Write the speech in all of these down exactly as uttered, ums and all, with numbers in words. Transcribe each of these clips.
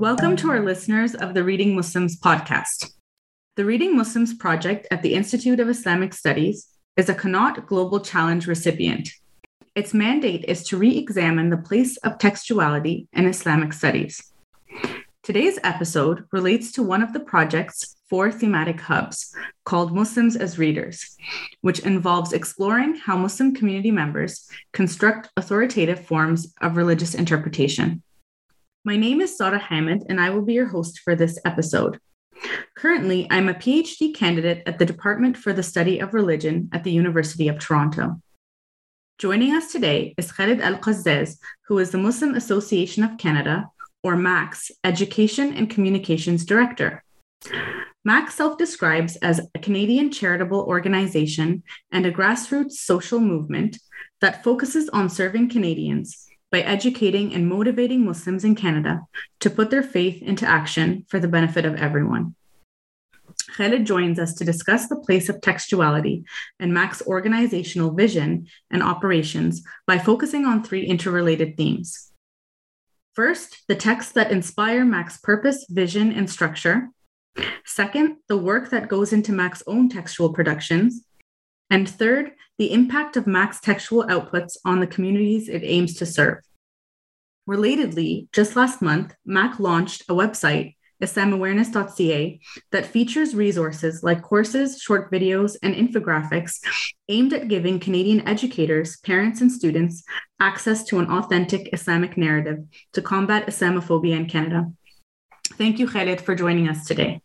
Welcome to our listeners of the Reading Muslims podcast. The Reading Muslims project at the Institute of Islamic Studies is a Qanat Global Challenge recipient. Its mandate is to re-examine the place of textuality in Islamic studies. Today's episode relates to one of the project's four thematic hubs, called Muslims as Readers, which involves exploring how Muslim community members construct authoritative forms of religious interpretation. My name is Sara Hamid, and I will be your host for this episode. Currently, I'm a PhD candidate at the Department for the Study of Religion at the University of Toronto. Joining us today is Khalid Al-Qazzaz, who is the Muslim Association of Canada, or MAC's Education and Communications Director. MAC self-describes as a Canadian charitable organization and a grassroots social movement that focuses on serving Canadians by educating and motivating Muslims in Canada to put their faith into action for the benefit of everyone. Khalid joins us to discuss the place of textuality and MAC's organizational vision and operations by focusing on three interrelated themes. First, the texts that inspire MAC's purpose, vision, and structure. Second, the work that goes into MAC's own textual productions. And third, the impact of MAC's textual outputs on the communities it aims to serve. Relatedly, just last month, MAC launched a website, islam awareness dot c a, that features resources like courses, short videos, and infographics aimed at giving Canadian educators, parents, and students access to an authentic Islamic narrative to combat Islamophobia in Canada. Thank you, Khalid, for joining us today.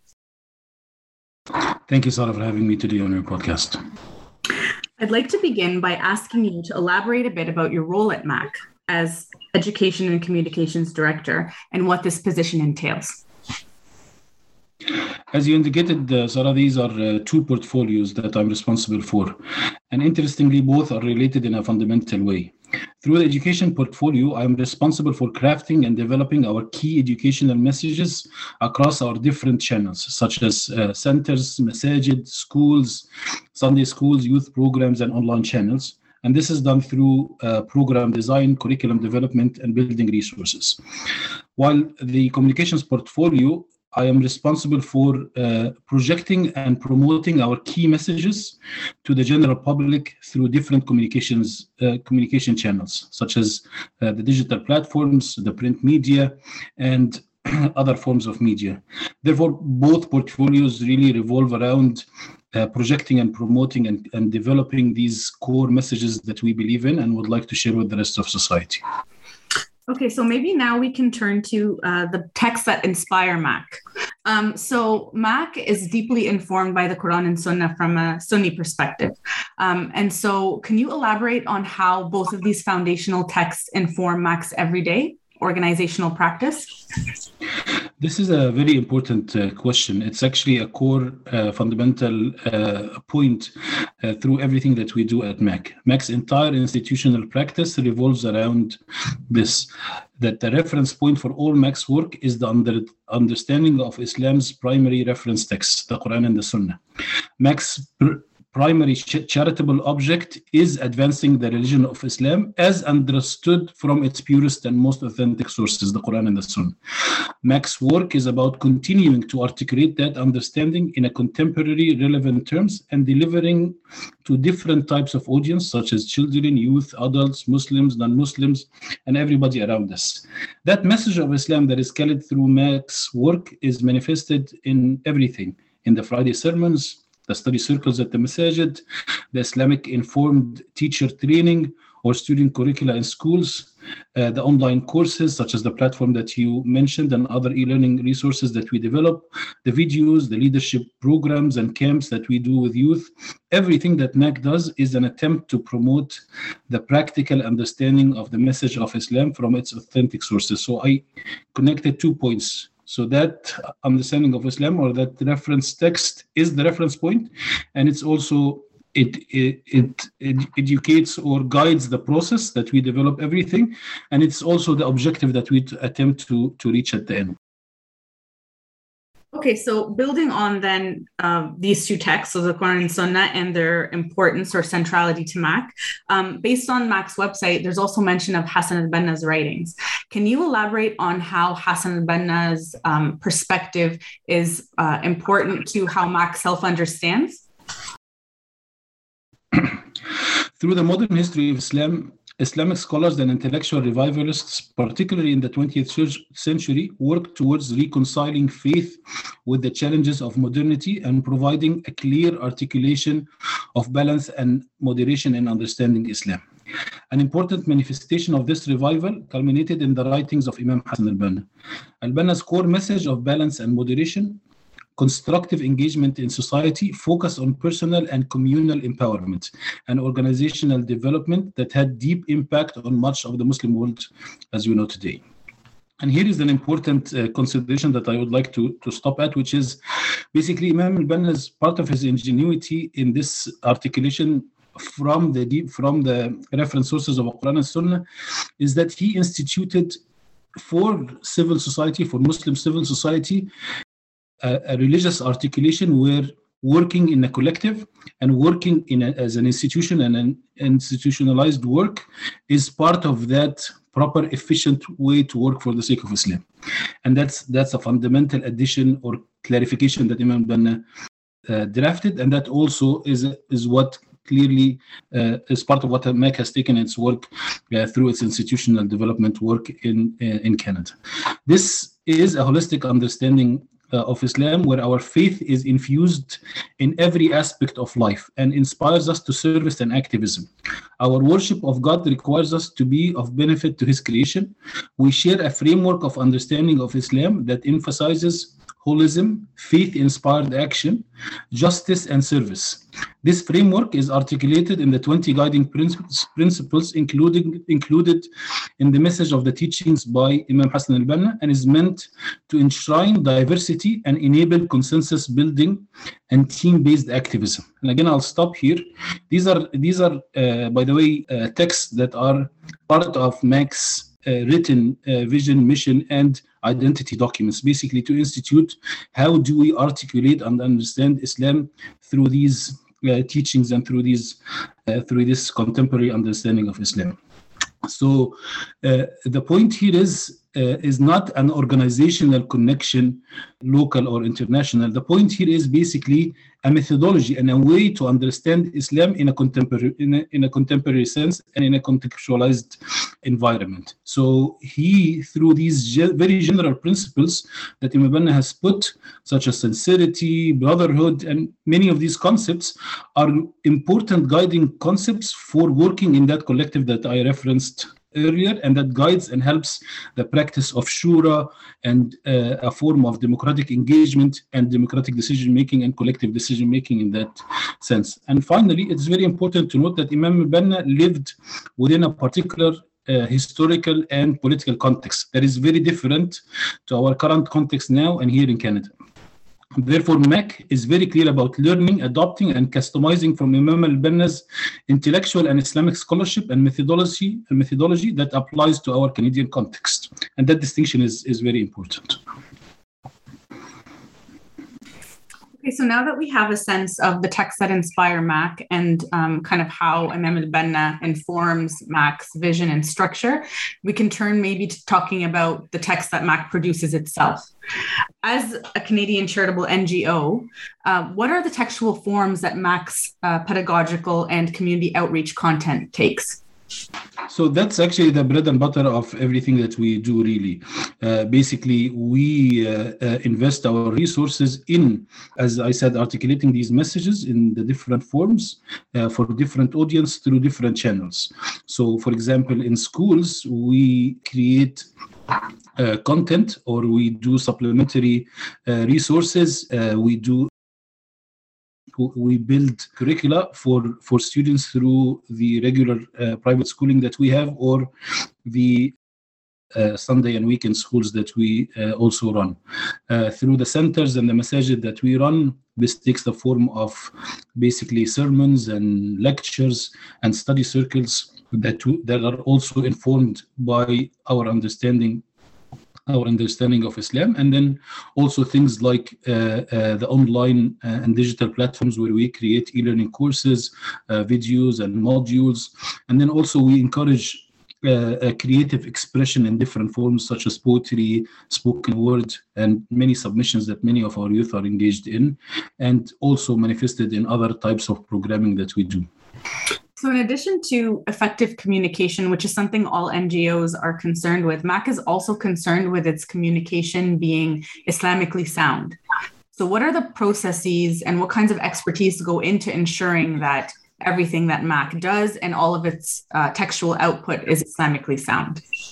Thank you, Sarah, for having me today on your podcast. I'd like to begin by asking you to elaborate a bit about your role at MAC as Education and Communications Director and what this position entails. As you indicated, uh, Sarah, these are uh, two portfolios that I'm responsible for. And interestingly, both are related in a fundamental way. Through the education portfolio, I'm responsible for crafting and developing our key educational messages across our different channels, such as uh, centers, masajid, schools, Sunday schools, youth programs, and online channels. And this is done through uh, program design, curriculum development, and building resources. While the communications portfolio, I am responsible for uh, projecting and promoting our key messages to the general public through different communications uh, communication channels, such as uh, the digital platforms, the print media, and other forms of media. Therefore, both portfolios really revolve around uh, projecting and promoting and, and developing these core messages that we believe in and would like to share with the rest of society. Okay, so maybe now we can turn to uh, the texts that inspire MAC. Um, so MAC is deeply informed by the Quran and Sunnah from a Sunni perspective. Um, and so can you elaborate on how both of these foundational texts inform MAC's everyday organizational practice? This is a very important uh, question. It's actually a core uh, fundamental uh, point uh, through everything that we do at MAC. MAC's entire institutional practice revolves around this, that the reference point for all MAC's work is the under, understanding of Islam's primary reference texts, the Quran and the Sunnah. MAC's pr- primary ch- charitable object is advancing the religion of Islam as understood from its purest and most authentic sources, the Quran and the Sunnah. MAC's work is about continuing to articulate that understanding in a contemporary, relevant terms and delivering to different types of audience, such as children, youth, adults, Muslims, non-Muslims, and everybody around us. That message of Islam that is carried through MAC's work is manifested in everything, in the Friday sermons, the study circles at the masajid, the Islamic informed teacher training or student curricula in schools, uh, the online courses such as the platform that you mentioned and other e-learning resources that we develop, the videos, the leadership programs and camps that we do with youth. Everything that MAC does is an attempt to promote the practical understanding of the message of Islam from its authentic sources. So I connected two points. So that understanding of Islam or that reference text is the reference point, and it's also it, it it it educates or guides the process that we develop everything, and it's also the objective that we attempt to to reach at the end. Okay, so building on then uh, these two texts, so the Quran and Sunnah, and their importance or centrality to M A C, um, based on M A C's website, there's also mention of Hassan al-Banna's writings. Can you elaborate on how Hassan al-Banna's um, perspective is uh, important to how M A C self-understands? Through the modern history of Islam, Islamic scholars and intellectual revivalists, particularly in the twentieth century, worked towards reconciling faith with the challenges of modernity and providing a clear articulation of balance and moderation in understanding Islam. An important manifestation of this revival culminated in the writings of Imam Hassan al-Banna. Al-Banna's core message of balance and moderation, constructive engagement in society, focused on personal and communal empowerment and organizational development that had deep impact on much of the Muslim world as we know today. And here is an important uh, consideration that I would like to, to stop at, which is basically Imam al-Banna's part of his ingenuity in this articulation from the deep, from the reference sources of Quran and Sunnah is that he instituted for civil society, for Muslim civil society, A, a religious articulation where working in a collective and working in a, as an institution and an institutionalized work is part of that proper, efficient way to work for the sake of Islam. And that's that's a fundamental addition or clarification that Imam Banna uh, drafted, and that also is, is what clearly uh, is part of what M A C has taken its work uh, through its institutional development work in, uh, in Canada. This is a holistic understanding Uh, of Islam, where our faith is infused in every aspect of life and inspires us to service and activism. Our worship of God requires us to be of benefit to His creation. We share a framework of understanding of Islam that emphasizes holism, faith-inspired action, justice, and service. This framework is articulated in the twenty guiding principles including, included in the message of the teachings by Imam Hassan al-Banna, and is meant to enshrine diversity and enable consensus building and team-based activism. And again, I'll stop here. These are, these are uh, by the way, uh, texts that are part of M A C's uh, written uh, vision, mission, and identity documents, basically to institute how do we articulate and understand Islam through these uh, teachings and through these uh, through this contemporary understanding of Islam. So uh, the point here is uh, is not an organizational connection, local or international. The point here is basically a methodology and a way to understand Islam in a contemporary in a, in a contemporary sense and in a contextualized environment. So he, through these ge- very general principles that Imam Banna has put, such as sincerity, brotherhood, and many of these concepts are important guiding concepts for working in that collective that I referenced earlier, and that guides and helps the practice of shura and uh, a form of democratic engagement and democratic decision making and collective decision making in that sense. And finally, it's very important to note that Imam Banna lived within a particular uh, historical and political context that is very different to our current context now and here in Canada. Therefore, M A C is very clear about learning, adopting, and customizing from Imam al-Banna's intellectual and Islamic scholarship and methodology, and methodology that applies to our Canadian context. And that distinction is, is very important. Okay, so now that we have a sense of the texts that inspire M A C and um, kind of how Imam al-Banna informs M A C's vision and structure, we can turn maybe to talking about the text that M A C produces itself. As a Canadian charitable N G O, uh, what are the textual forms that M A C's uh, pedagogical and community outreach content takes? So that's actually the bread and butter of everything that we do, really. Uh, basically, we uh, uh, invest our resources in, as I said, articulating these messages in the different forms uh, for different audience through different channels. So, for example, in schools, we create uh, content, or we do supplementary uh, resources. Uh, we do We build curricula for, for students through the regular uh, private schooling that we have, or the uh, Sunday and weekend schools that we uh, also run. Uh, through the centers and the masajid that we run, this takes the form of basically sermons and lectures and study circles that, we, that are also informed by our understanding our understanding of Islam, and then also things like uh, uh, the online uh, and digital platforms where we create e-learning courses, uh, videos and modules, and then also we encourage Uh, a creative expression in different forms such as poetry, spoken word, and many submissions that many of our youth are engaged in, and also manifested in other types of programming that we do. So in addition to effective communication, which is something all N G Os are concerned with, M A C is also concerned with its communication being Islamically sound. So what are the processes and what kinds of expertise go into ensuring that everything that M A C does and all of its uh, textual output is Islamically sound?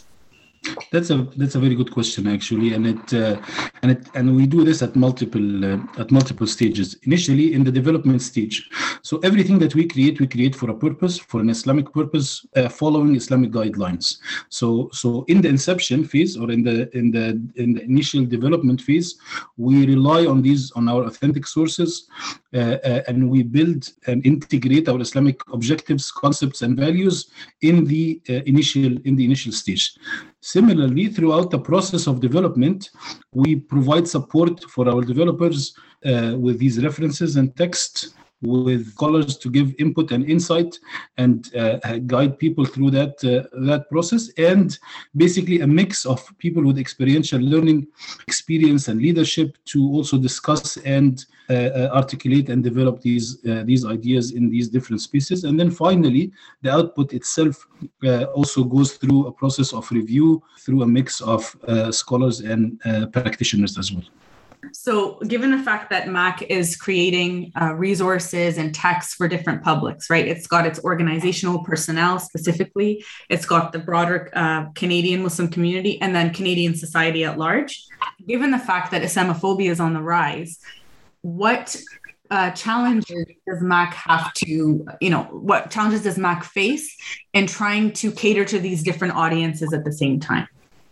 That's a that's a very good question, actually, and it uh, and it and we do this at multiple uh, at multiple stages. Initially, in the development stage, so everything that we create, we create for a purpose, for an Islamic purpose, uh, following Islamic guidelines. So so in the inception phase, or in the in the in the initial development phase, we rely on these on our authentic sources, uh, uh, and we build and integrate our Islamic objectives, concepts, and values in the uh, initial in the initial stage. Similarly, throughout the process of development, we provide support for our developers uh, with these references and text, with scholars to give input and insight and uh, guide people through that uh, that process, and basically a mix of people with experiential learning experience and leadership to also discuss and uh, uh, articulate and develop these uh, these ideas in these different spaces. And then finally, the output itself uh, also goes through a process of review through a mix of uh, scholars and uh, practitioners as well. So given the fact that M A C is creating uh, resources and texts for different publics, right? It's got its organizational personnel specifically, it's got the broader uh, Canadian Muslim community, and then Canadian society at large. Given the fact that Islamophobia is on the rise, what uh, challenges does M A C have to, you know, what challenges does M A C face in trying to cater to these different audiences at the same time?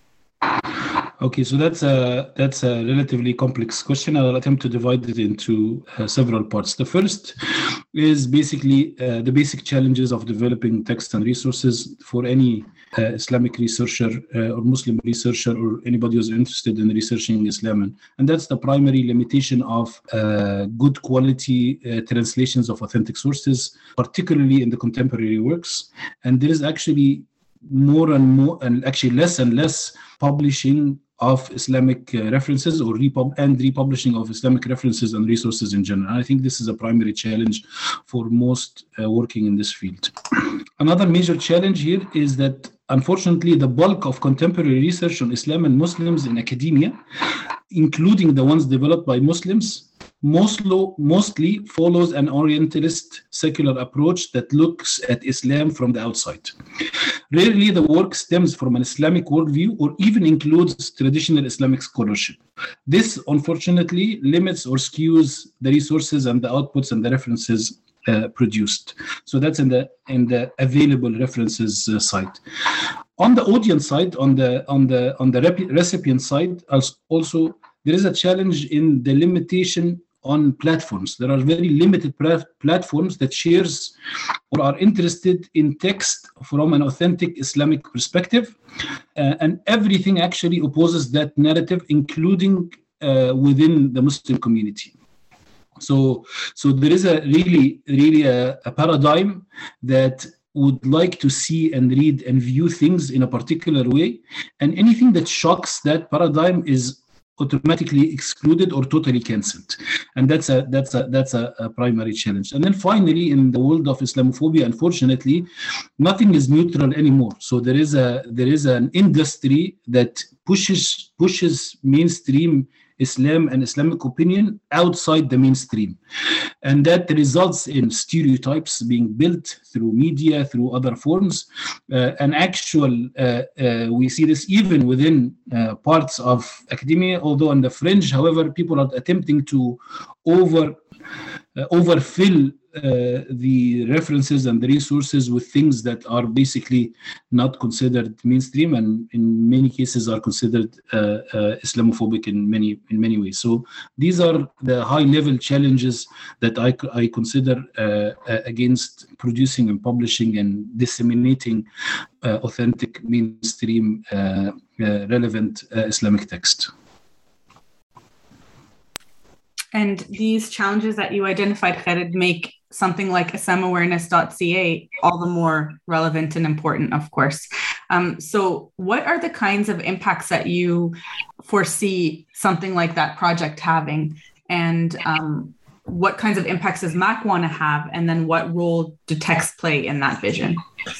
Okay, so that's a that's a relatively complex question. I'll attempt to divide it into uh, several parts. The first is basically uh, the basic challenges of developing text and resources for any uh, Islamic researcher uh, or Muslim researcher or anybody who's interested in researching Islam. And that's the primary limitation of uh, good quality uh, translations of authentic sources, particularly in the contemporary works. And there is actually more and more, and actually less and less publishing of Islamic uh, references or repub- and republishing of Islamic references and resources in general. And I think this is a primary challenge for most uh, working in this field. Another major challenge here is that, unfortunately, the bulk of contemporary research on Islam and Muslims in academia, including the ones developed by Muslims, mostly, mostly follows an Orientalist secular approach that looks at Islam from the outside. Rarely the work stems from an Islamic worldview or even includes traditional Islamic scholarship. This, unfortunately, limits or skews the resources and the outputs and the references uh, produced. So that's in the in the available references uh, side. On the audience side, on the on the on the rep- recipient side, also there is a challenge in the limitation on platforms. There are very limited pra- platforms that shares or are interested in text from an authentic Islamic perspective, uh, and everything actually opposes that narrative, including uh, within the Muslim community. So, so there is a really, really a, a paradigm that would like to see and read and view things in a particular way, and anything that shocks that paradigm is automatically excluded or totally cancelled, and that's a that's a that's a, a primary challenge. And then finally, in the world of Islamophobia, unfortunately, nothing is neutral anymore. So there is a there is an industry that pushes pushes mainstream Islam and Islamic opinion outside the mainstream, and that results in stereotypes being built through media, through other forms. Uh, an actual, uh, uh, we see this even within uh, parts of academia, although on the fringe. However, people are attempting to over uh, overfill uh, the references and the resources with things that are basically not considered mainstream, and in many cases are considered uh, uh, Islamophobic in many in many ways. So these are the high-level challenges that I, I consider uh, against producing and publishing and disseminating uh, authentic, mainstream, uh, uh, relevant uh, Islamic text. And these challenges that you identified, Khaled, make something like islam awareness dot c a all the more relevant and important, of course. Um, so what are the kinds of impacts that you foresee something like that project having? And um, what kinds of impacts does M A C want to have? And then what role do texts play in that vision?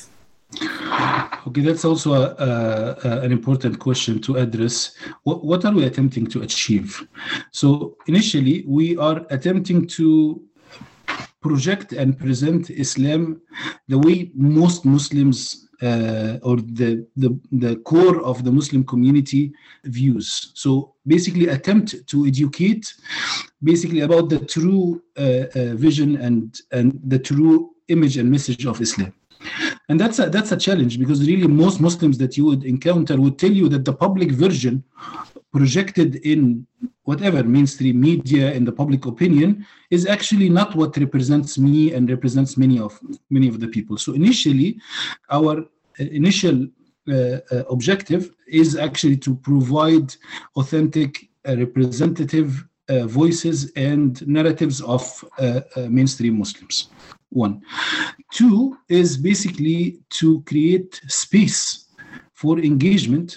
Okay, that's also a, a, an important question to address. What, what are we attempting to achieve? So initially, we are attempting to project and present Islam the way most Muslims uh, or the, the, the core of the Muslim community views. So basically attempt to educate basically about the true uh, uh, vision and, and the true image and message of Islam. And that's a, that's a challenge, because really most Muslims that you would encounter would tell you that the public version projected in whatever mainstream media and the public opinion is actually not what represents me and represents many of many of the people. So initially, our initial uh, uh, objective is actually to provide authentic, uh, representative uh, voices and narratives of uh, uh, mainstream Muslims. One. Two is basically to create space for engagement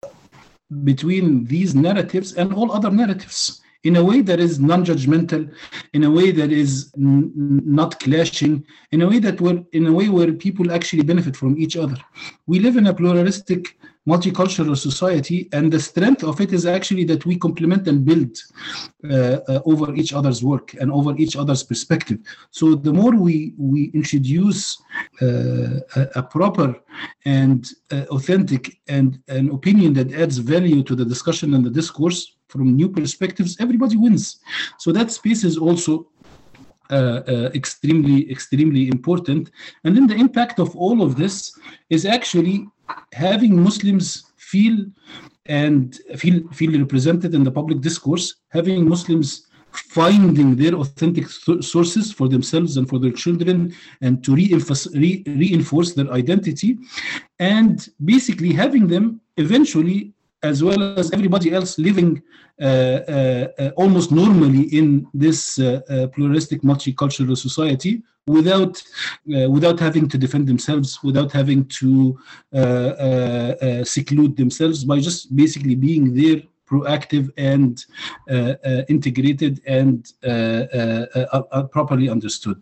between these narratives and all other narratives in a way that is non-judgmental, in a way that is n- not clashing, in a way that we're, in a way where people actually benefit from each other. We live in a pluralistic, multicultural society, and the strength of it is actually that we complement and build uh, uh, over each other's work and over each other's perspective. So the more we we introduce uh, a, a proper and uh, authentic and an opinion that adds value to the discussion and the discourse from new perspectives, everybody wins. So that space is also Uh, uh, extremely, extremely important. And then the impact of all of this is actually having Muslims feel and feel feel represented in the public discourse, having Muslims finding their authentic th- sources for themselves and for their children, and to reinforce, re- reinforce their identity, and basically having them eventually, as well as everybody else, living uh, uh, uh, almost normally in this uh, uh, pluralistic, multicultural society without uh, without having to defend themselves, without having to uh, uh, uh, seclude themselves, by just basically being there, proactive and uh, uh, integrated and uh, uh, uh, uh, properly understood.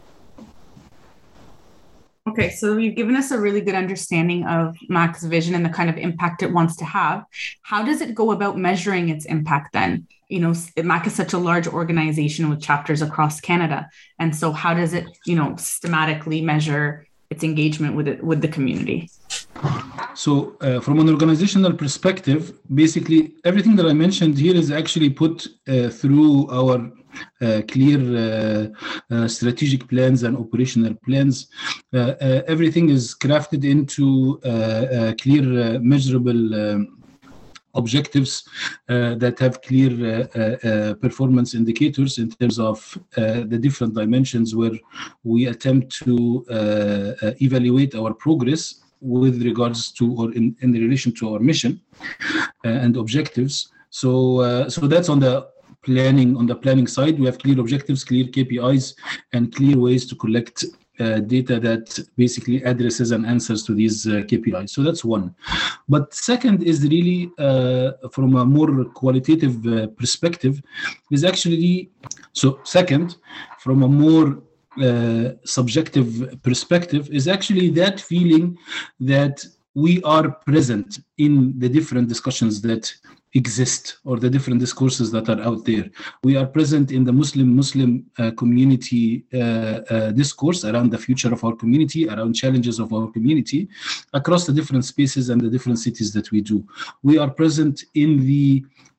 Okay, so you've given us a really good understanding of M A C's vision and the kind of impact it wants to have. How does it go about measuring its impact then? You know, M A C is such a large organization with chapters across Canada. And so how does it, you know, systematically measure its engagement with it, with the community? So uh, from an organizational perspective, basically everything that I mentioned here is actually put uh, through our uh, clear uh, uh, strategic plans and operational plans. Uh, uh, everything is crafted into uh, uh, clear, uh, measurable um, objectives uh, that have clear uh, uh, performance indicators in terms of uh, the different dimensions where we attempt to uh, uh, evaluate our progress with regards to, or in, in relation to our mission uh, and objectives. So, uh, so that's on the planning, on the planning side. We have clear objectives, clear K P Is, and clear ways to collect uh, data that basically addresses and answers to these uh, K P Is. So that's one. But second is really uh, from a more qualitative uh, perspective is actually, so second, from a more uh, subjective perspective is actually that feeling that we are present in the different discussions that exist, or the different discourses that are out there. We are present in the Muslim Muslim uh, community uh, uh, discourse around the future of our community, around challenges of our community, across the different spaces and the different cities that we do. We are present in the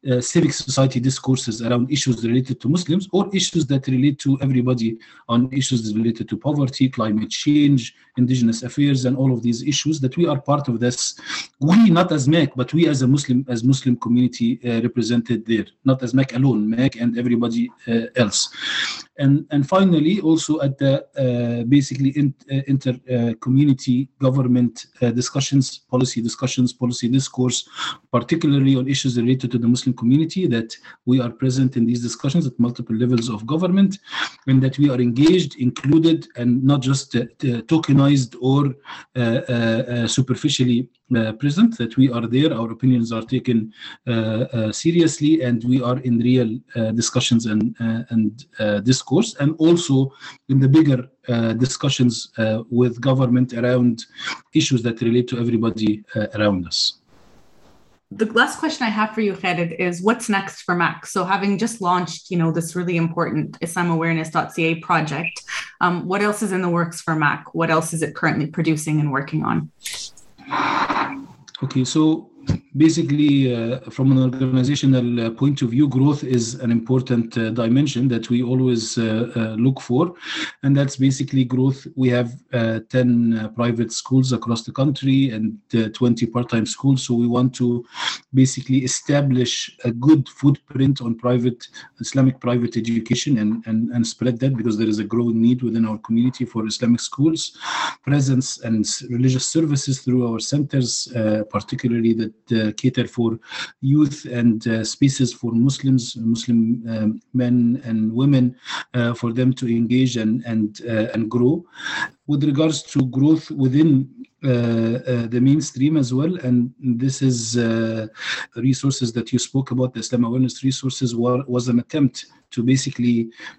uh, civic society discourses around issues related to Muslims or issues that relate to everybody on issues related to poverty, climate change, indigenous affairs, and all of these issues, that we are part of this. We, not as M A C, but we as a Muslim, as Muslim community uh, represented there, not as M A C alone, M A C and everybody uh, else. And, and finally, also at the uh, basically in, uh, inter uh, community government uh, discussions, policy discussions, policy discourse, particularly on issues related to the Muslim community, that we are present in these discussions at multiple levels of government, and that we are engaged, included, and not just uh, tokenized or uh, uh, superficially uh, present, that we are there, our opinions are taken uh, uh, seriously, and we are in real uh, discussions and, uh, and uh, discourse, and also in the bigger uh, discussions uh, with government around issues that relate to everybody uh, around us. The last question I have for you, Khaled, is what's next for M A C? So having just launched, you know, this really important Islam Awareness dot C A project, um, what else is in the works for M A C? What else is it currently producing and working on? Okay, so basically, uh, from an organizational uh, point of view, growth is an important uh, dimension that we always uh, uh, look for, and that's basically growth. We have uh, ten uh, private schools across the country and uh, twenty part-time schools, so we want to basically establish a good footprint on private Islamic private education and, and, and spread that, because there is a growing need within our community for Islamic schools, presence and religious services through our centers, uh, particularly that Uh, cater for youth and uh, spaces for Muslims, Muslim um, men and women, uh, for them to engage and and uh, and grow. With regards to growth within uh, uh, the mainstream as well, and this is uh, resources that you spoke about, the Islam Awareness resources, were, was an attempt to basically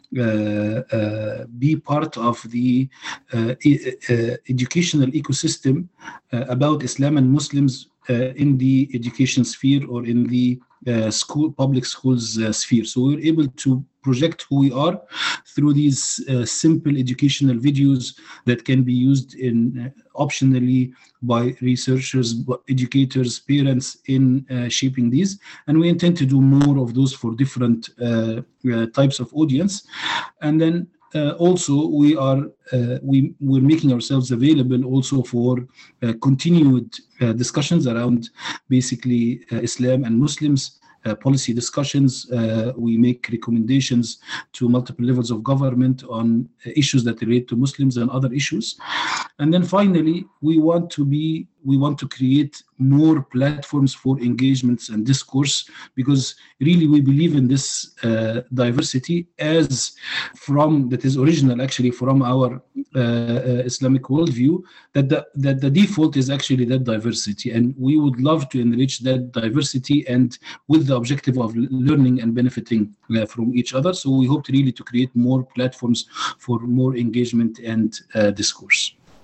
uh, uh, be part of the uh, e- uh, educational ecosystem uh, about Islam and Muslims Uh, in the education sphere or in the uh, school, public schools uh, sphere. So we're able to project who we are through these uh, simple educational videos that can be used in uh, optionally by researchers, educators, parents in uh, shaping these. And we intend to do more of those for different uh, uh, types of audience. And then Uh, also, we are uh, we we're making ourselves available also for uh, continued uh, discussions around basically uh, Islam and Muslims. Uh, policy discussions. Uh, we make recommendations to multiple levels of government on uh, issues that relate to Muslims and other issues. And then finally, we want to be, we want to create more platforms for engagements and discourse, because really we believe in this uh, diversity as from, that is original actually from our uh, uh, Islamic worldview, that the, that the default is actually that diversity. And we would love to enrich that diversity and with the objective of learning and benefiting uh, from each other. So we hope to really to create more platforms for more engagement and uh, discourse.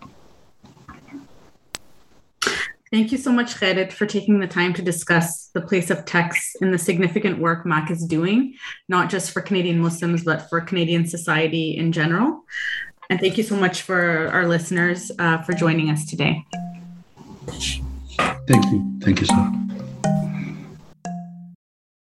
Thank you so much, Khaled, for taking the time to discuss the place of text and the significant work M A C is doing, not just for Canadian Muslims, but for Canadian society in general. And thank you so much for our listeners uh, for joining us today. Thank you. Thank you, sir.